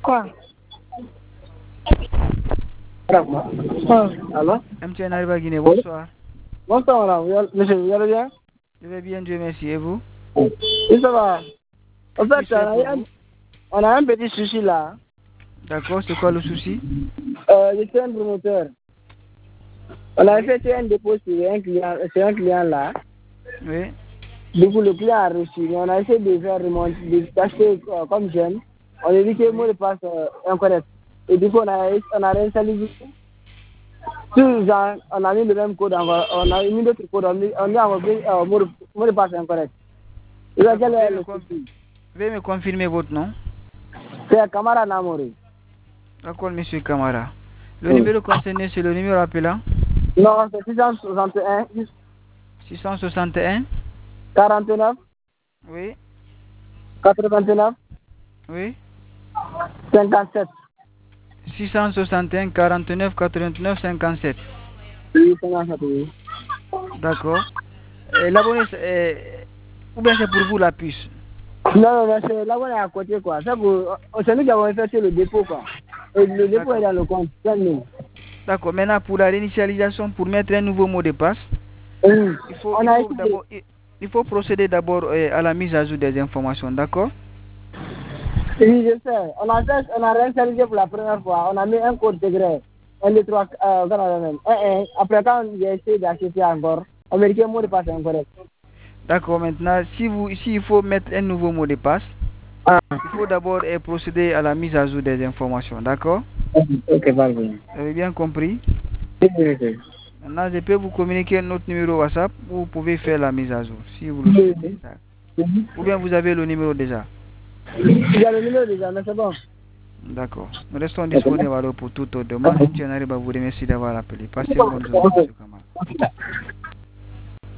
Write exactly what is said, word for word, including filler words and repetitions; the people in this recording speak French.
Quoi? Alors? M T N arrive à Guinée, bonsoir. Bonsoir, madame. Monsieur, vous allez bien? Je vais bien, Dieu merci. Et vous? Oui, ça va. En fait, Puis-je faire on pour a, un, vous? on a un petit souci là. D'accord, c'est quoi le souci? Euh, je suis un promoteur. On a effectué un dépôt sur un client, sur un client là. Oui. Du coup, le client a reçu. Mais on a essayé de faire remonter, d'acheter euh, comme jeune. On a dit que le mot de passe euh, incorrect. Et du coup, on a, on a réinstallé. Tout genre, on a mis le même code encore. On a mis d'autres codes. On a mis encore euh, mot, de, mot de passe incorrect. Et là, quel est le souci? Veuillez me confirmer votre nom. C'est Kamara Namori. D'accord, monsieur Kamara. Le Oui. numéro concerné, c'est le numéro appelant? Non, c'est six cent soixante et un. six cent soixante et un? quarante-neuf. Oui. quatre-vingt-neuf. Oui. cinquante-sept. six cent soixante et un, quarante-neuf, quatre-vingt-neuf, cinquante-sept. Oui, cinquante-sept, oui. D'accord. L'abonné, ou bien c'est pour vous la puce? Non, non, c'est là où on est à côté, quoi. C'est nous qui avons effectué le dépôt, quoi. Et le dépôt est dans le compte. D'accord. Maintenant, pour la réinitialisation, pour mettre un nouveau mot de passe, oui. il faut, on il a faut d'abord, il, il faut procéder d'abord euh, à la mise à jour des informations, d'accord? Oui, je sais. On a fait, on a réinitialisé pour la première fois. On a mis un code secret. Un, deux, trois, euh, un, un. Après, quand j'ai essayé d'acheter encore, on m'a dit que le mot de passe est incorrect. D'accord, maintenant, si vous, ici, il faut mettre un nouveau mot de passe, ah. il faut d'abord euh, procéder à la mise à jour des informations, d'accord? Ok, pardon. Vous avez bien compris? Oui, oui, oui. Maintenant, je peux vous communiquer notre numéro WhatsApp où vous pouvez faire la mise à jour, si vous le souhaitez. Ou bien vous avez le numéro déjà? Il y a le numéro déjà, mais c'est bon. D'accord. Nous restons disponibles alors pour toute autre demande. M. Nariba vous remercie d'avoir appelé. Passez une bonne journée, M. Kamara.